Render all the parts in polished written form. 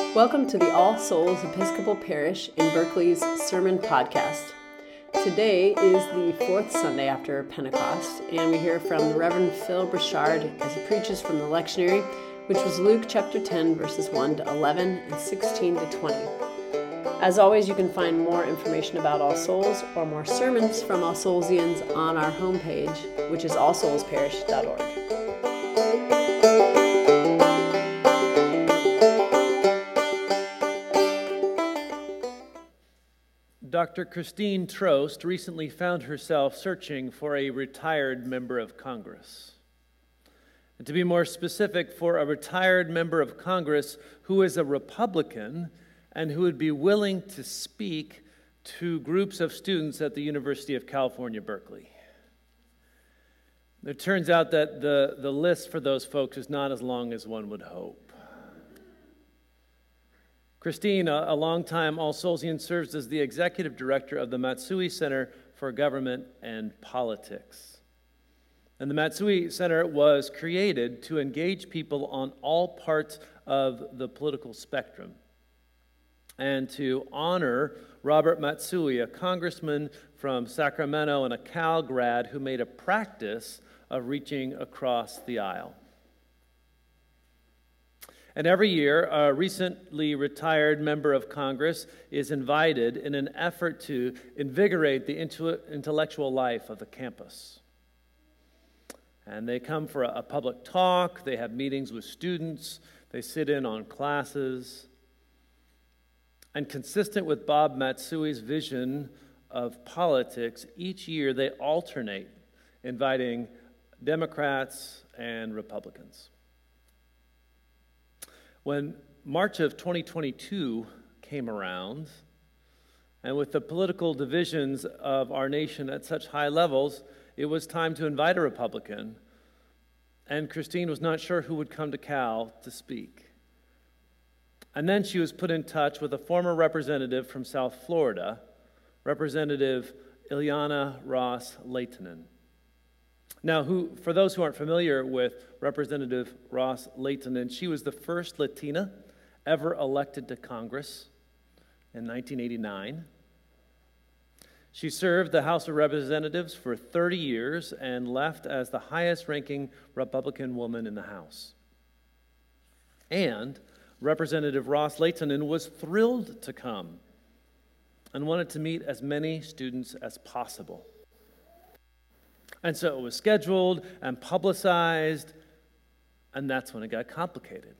Welcome to the All Souls Episcopal Parish in Berkeley's Sermon Podcast. Today is the fourth Sunday after Pentecost, and we hear from the Reverend Phil Brichard as he preaches from the lectionary, which was Luke chapter 10, verses 1 to 11 and 16 to 20. As always, you can find more information about All Souls or more sermons from All Soulsians on our homepage, which is allsoulsparish.org. Dr. Christine Trost recently found herself searching for a retired member of Congress. And to be more specific, for a retired member of Congress who is a Republican and who would be willing to speak to groups of students at the University of California, Berkeley. It turns out that the list for those folks is not as long as one would hope. Christine, a longtime All Soulsian, serves as the executive director of the Matsui Center for Government and Politics. And the Matsui Center was created to engage people on all parts of the political spectrum and to honor Robert Matsui, a congressman from Sacramento and a Cal grad who made a practice of reaching across the aisle. And every year, a recently retired member of Congress is invited in an effort to invigorate the intellectual life of the campus. And they come for a public talk, they have meetings with students, they sit in on classes. And consistent with Bob Matsui's vision of politics, each year they alternate, inviting Democrats and Republicans. When March of 2022 came around, and with the political divisions of our nation at such high levels, it was time to invite a Republican, and Christine was not sure who would come to Cal to speak. And then she was put in touch with a former representative from South Florida, Representative Ileana Ros-Lehtinen. Now, for those who aren't familiar with Representative Ros-Lehtinen, she was the first Latina ever elected to Congress in 1989. She served the House of Representatives for 30 years and left as the highest-ranking Republican woman in the House. And Representative Ros-Lehtinen was thrilled to come and wanted to meet as many students as possible. And so it was scheduled and publicized, and that's when it got complicated.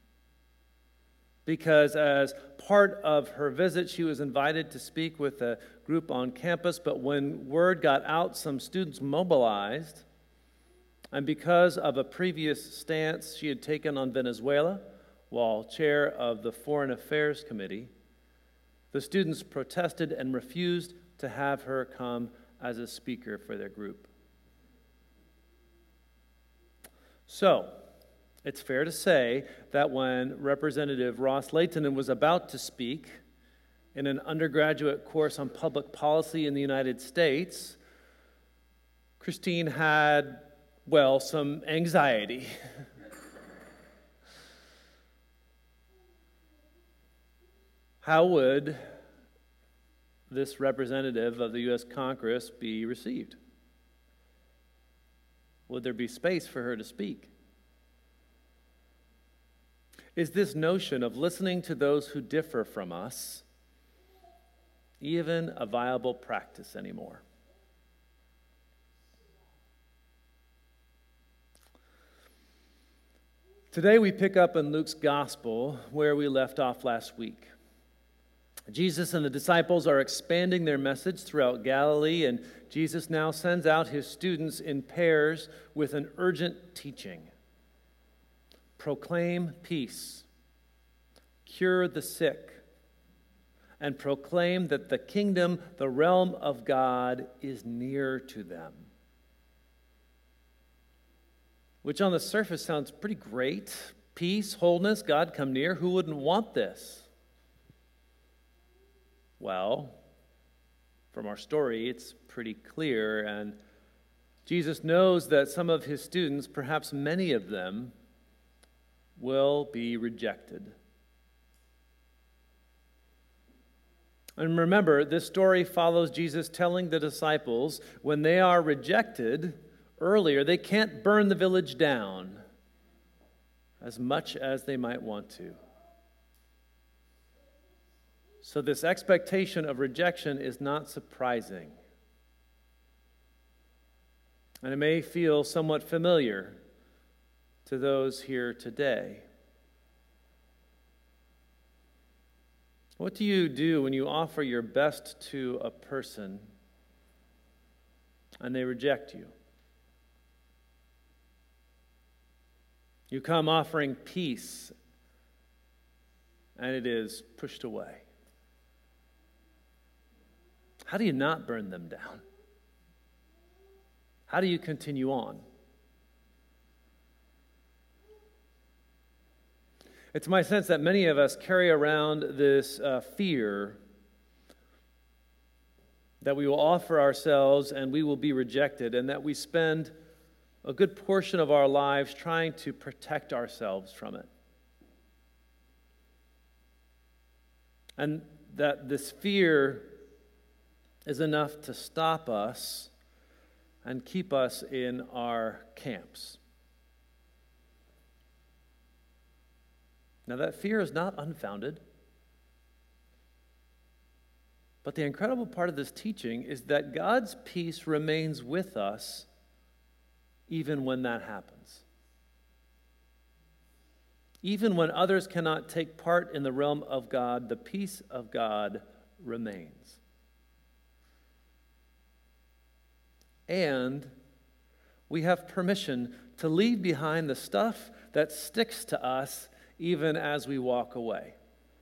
Because as part of her visit, she was invited to speak with a group on campus, but when word got out, some students mobilized, and because of a previous stance she had taken on Venezuela while chair of the Foreign Affairs Committee, the students protested and refused to have her come as a speaker for their group. So, it's fair to say that when Representative Ros-Lehtinen was about to speak in an undergraduate course on public policy in the United States, Christine had, some anxiety. How would this representative of the U.S. Congress be received? Would there be space for her to speak? Is this notion of listening to those who differ from us even a viable practice anymore? Today we pick up in Luke's Gospel where we left off last week. Jesus and the disciples are expanding their message throughout Galilee, and Jesus now sends out his students in pairs with an urgent teaching. Proclaim peace, cure the sick, and proclaim that the kingdom, the realm of God, is near to them. Which on the surface sounds pretty great. Peace, wholeness, God come near. Who wouldn't want this? Well, from our story, it's pretty clear, and Jesus knows that some of his students, perhaps many of them, will be rejected. And remember, this story follows Jesus telling the disciples when they are rejected earlier, they can't burn the village down as much as they might want to. So this expectation of rejection is not surprising. And it may feel somewhat familiar to those here today. What do you do when you offer your best to a person and they reject you? You come offering peace and it is pushed away. How do you not burn them down? How do you continue on? It's my sense that many of us carry around this fear that we will offer ourselves and we will be rejected, and that we spend a good portion of our lives trying to protect ourselves from it. And that this fear is enough to stop us and keep us in our camps. Now, that fear is not unfounded. But the incredible part of this teaching is that God's peace remains with us even when that happens. Even when others cannot take part in the realm of God, the peace of God remains. And we have permission to leave behind the stuff that sticks to us even as we walk away.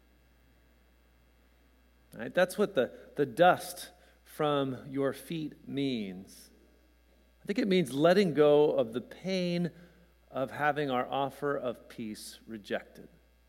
Right? That's what the dust from your feet means. I think it means letting go of the pain of having our offer of peace rejected.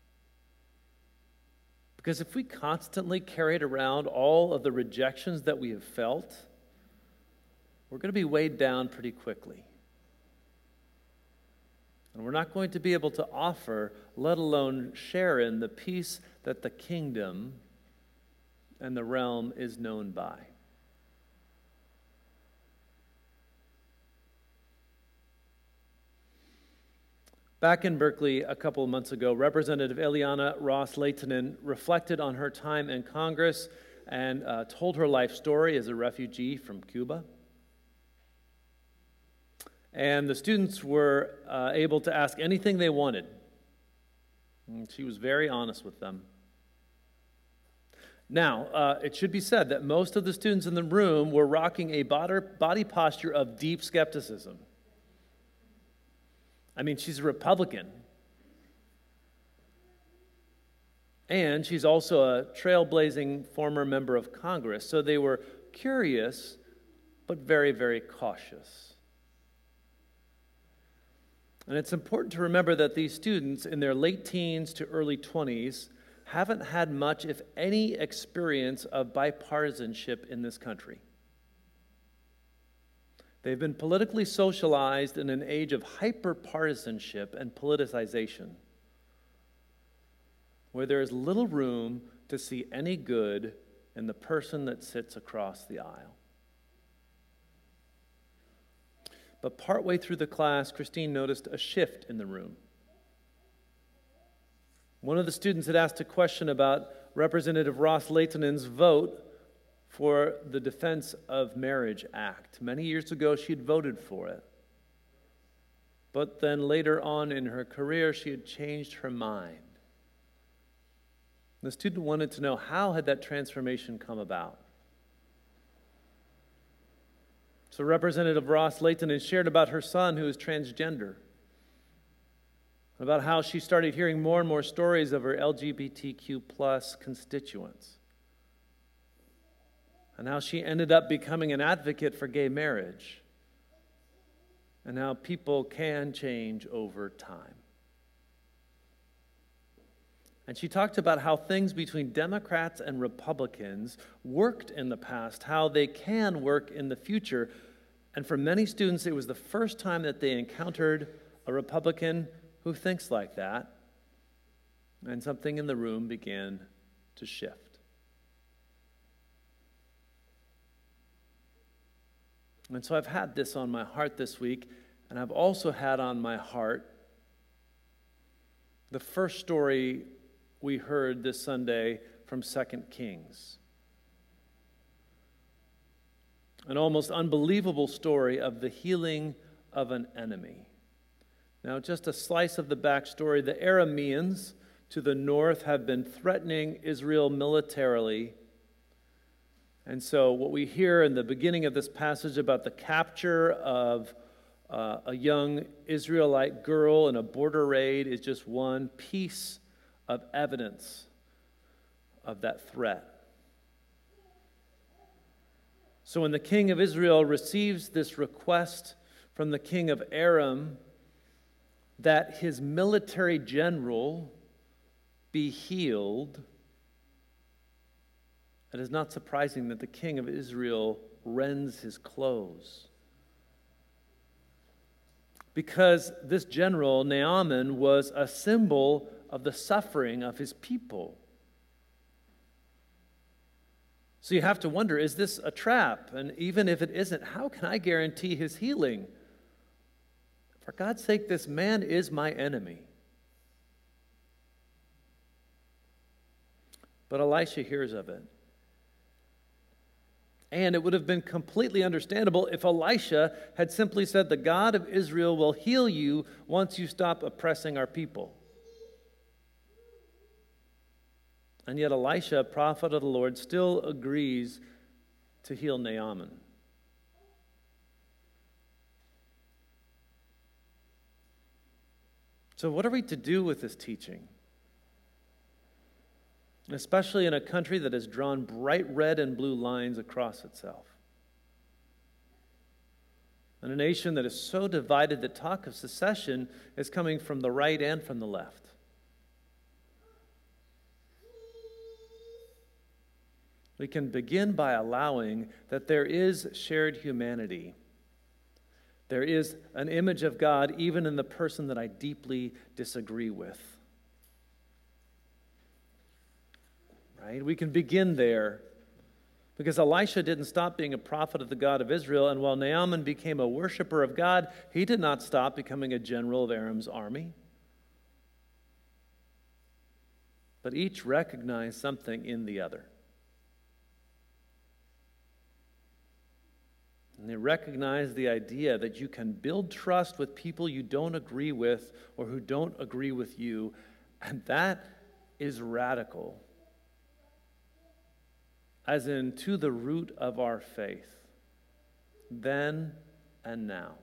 Because if we constantly carried around all of the rejections that we have felt, we're going to be weighed down pretty quickly. And we're not going to be able to offer, let alone share in, the peace that the kingdom and the realm is known by. Back in Berkeley a couple of months ago, Representative Eliana Ros-Lehtinen reflected on her time in Congress and told her life story as a refugee from Cuba. And the students were able to ask anything they wanted. And she was very honest with them. Now, it should be said that most of the students in the room were rocking a body posture of deep skepticism. I mean, she's a Republican. And she's also a trailblazing former member of Congress. So they were curious, but very, very cautious. And it's important to remember that these students in their late teens to early 20s haven't had much, if any, experience of bipartisanship in this country. They've been politically socialized in an age of hyper-partisanship and politicization, where there is little room to see any good in the person that sits across the aisle. But partway through the class, Christine noticed a shift in the room. One of the students had asked a question about Representative Ros-Lehtinen's vote for the Defense of Marriage Act. Many years ago, she had voted for it. But then later on in her career, she had changed her mind. The student wanted to know, how had that transformation come about? So Representative Ros-Lehtinen shared about her son who is transgender, about how she started hearing more and more stories of her LGBTQ plus constituents, and how she ended up becoming an advocate for gay marriage, and how people can change over time. And she talked about how things between Democrats and Republicans worked in the past, how they can work in the future. And for many students, it was the first time that they encountered a Republican who thinks like that. And something in the room began to shift. And so I've had this on my heart this week, and I've also had on my heart the first story we heard this Sunday from 2 Kings. An almost unbelievable story of the healing of an enemy. Now, just a slice of the backstory. The Arameans to the north have been threatening Israel militarily. And so what we hear in the beginning of this passage about the capture of a young Israelite girl in a border raid is just one piece of evidence of that threat. So when the king of Israel receives this request from the king of Aram that his military general be healed, it is not surprising that the king of Israel rends his clothes. Because this general, Naaman, was a symbol of the suffering of his people. So you have to wonder, is this a trap? And even if it isn't, how can I guarantee his healing? For God's sake, this man is my enemy. But Elisha hears of it. And it would have been completely understandable if Elisha had simply said, "The God of Israel will heal you once you stop oppressing our people." And yet Elisha, prophet of the Lord, still agrees to heal Naaman. So what are we to do with this teaching? Especially in a country that has drawn bright red and blue lines across itself. And a nation that is so divided that talk of secession is coming from the right and from the left. We can begin by allowing that there is shared humanity. There is an image of God even in the person that I deeply disagree with. Right? We can begin there because Elisha didn't stop being a prophet of the God of Israel, and while Naaman became a worshiper of God, he did not stop becoming a general of Aram's army. But each recognized something in the other. And they recognize the idea that you can build trust with people you don't agree with or who don't agree with you, and that is radical. As in, to the root of our faith, then and now.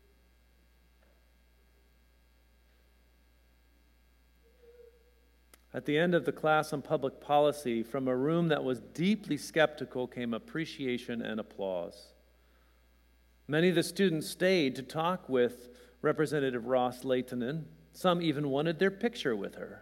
At the end of the class on public policy, from a room that was deeply skeptical came appreciation and applause. Many of the students stayed to talk with Representative Ross Leitonen. Some even wanted their picture with her.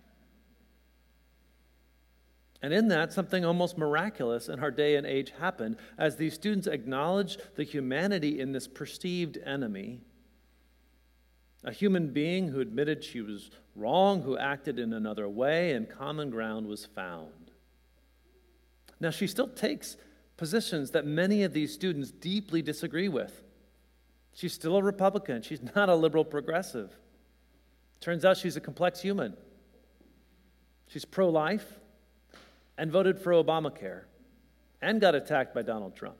And in that, something almost miraculous in our day and age happened as these students acknowledged the humanity in this perceived enemy, a human being who admitted she was wrong, who acted in another way, and common ground was found. Now, she still takes positions that many of these students deeply disagree with. She's still a Republican. She's not a liberal progressive. Turns out she's a complex human. She's pro-life and voted for Obamacare and got attacked by Donald Trump.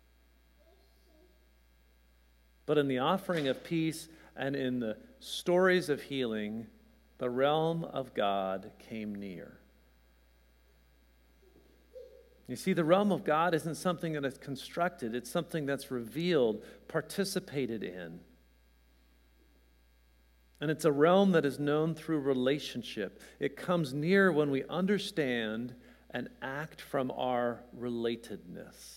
But in the offering of peace and in the stories of healing, the realm of God came near. You see, the realm of God isn't something that is constructed. It's something that's revealed, participated in. And it's a realm that is known through relationship. It comes near when we understand and act from our relatedness.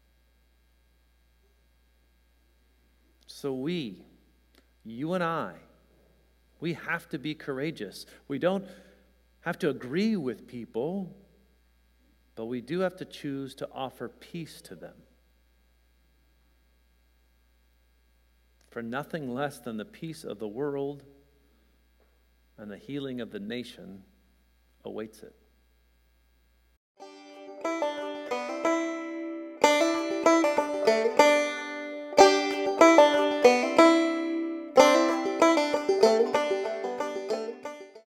So you and I, we have to be courageous. We don't have to agree with people, but we do have to choose to offer peace to them. For nothing less than the peace of the world and the healing of the nation awaits it.